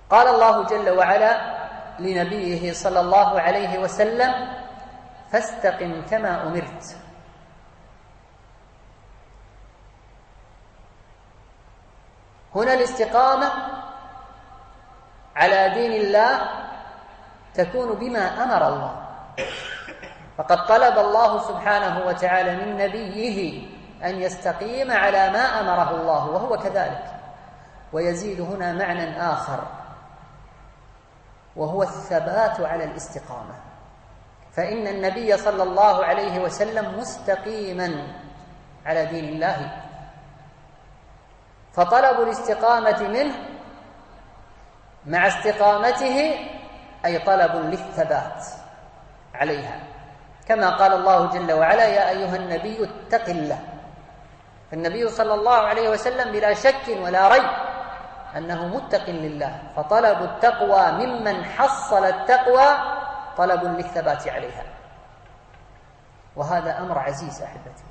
قال الله جل وعلا لنبيه صلى الله عليه وسلم: فاستقم كما أمرت. هنا الاستقامة على دين الله تكون بما أمر الله، فقد طلب الله سبحانه وتعالى من نبيه أن يستقيم على ما أمره الله، وهو كذلك. ويزيد هنا معنى آخر، وهو الثبات على الاستقامة، فإن النبي صلى الله عليه وسلم مستقيما على دين الله، فطلب الاستقامة منه مع استقامته أي طلب للثبات عليها، كما قال الله جل وعلا: يا أيها النبي اتق الله. فالنبي صلى الله عليه وسلم بلا شك ولا ريب أنه متق لله، فطلب التقوى ممن حصل التقوى طلب للثبات عليها، وهذا أمر عزيز أحبتي.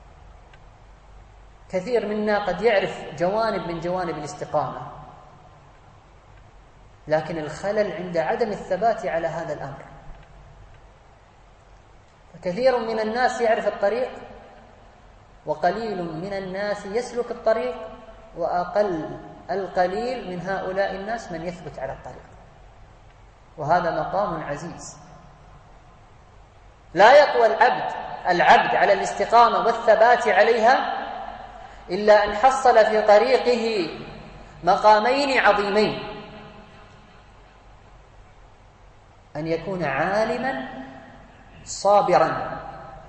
كثير منا قد يعرف جوانب من جوانب الاستقامة، لكن الخلل عند عدم الثبات على هذا الأمر. كثير من الناس يعرف الطريق، وقليل من الناس يسلك الطريق، وأقل القليل من هؤلاء الناس من يثبت على الطريق، وهذا مقام عزيز. لا يقوى العبد على الاستقامة والثبات عليها إلا أن حصل في طريقه مقامين عظيمين: أن يكون عالما صابرا،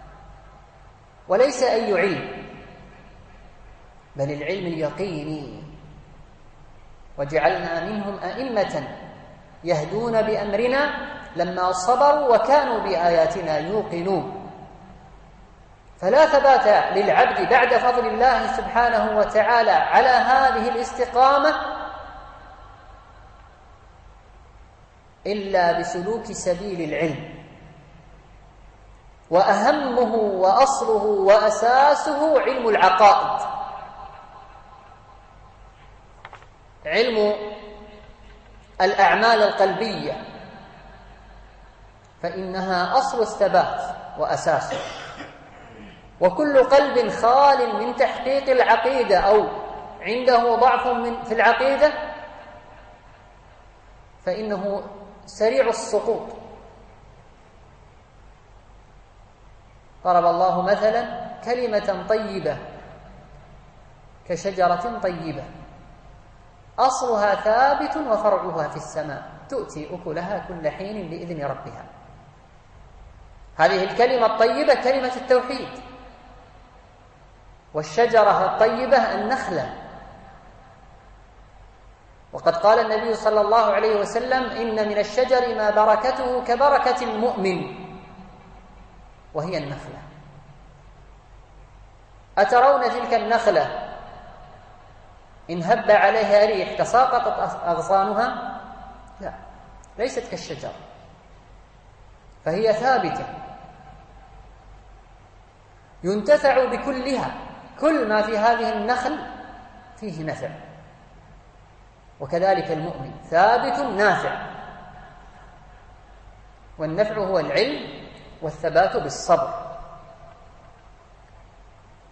وليس أي علم، بل العلم اليقيني. وجعلنا منهم أئمة يهدون بأمرنا لما صبروا وكانوا بآياتنا يوقنون. فلا ثبات للعبد بعد فضل الله سبحانه وتعالى على هذه الاستقامة إلا بسلوك سبيل العلم، وأهمه وأصله وأساسه علم العقائد، علم الأعمال القلبية، فإنها أصل الثبات وأساسه. وكل قلب خال من تحقيق العقيدة أو عنده ضعف في العقيدة فإنه سريع السقوط. ضرب الله مثلا: كلمة طيبة كشجرة طيبة أصلها ثابت وفرعها في السماء تؤتي أكلها كل حين بإذن ربها. هذه الكلمة الطيبة كلمة التوحيد، والشجرة الطيبة النخلة. وقد قال النبي صلى الله عليه وسلم: إن من الشجر ما بركته كبركة المؤمن، وهي النخلة. أترون تلك النخلة إن هب عليها ريح تساقطت أغصانها؟ لا، ليست كالشجر، فهي ثابتة ينتفع بكلها، كل ما في هذه النخل فيه نفع. وكذلك المؤمن ثابت نافع، والنفع هو العلم والثبات بالصبر.